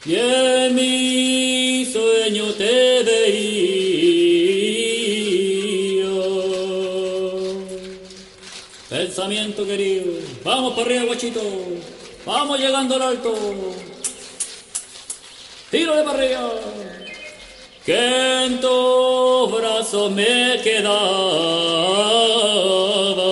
y en mi sueño te veía. Pensamiento querido, vamos para arriba, guachito, vamos llegando al alto, tiro de para arriba, que en tus brazos me quedaba.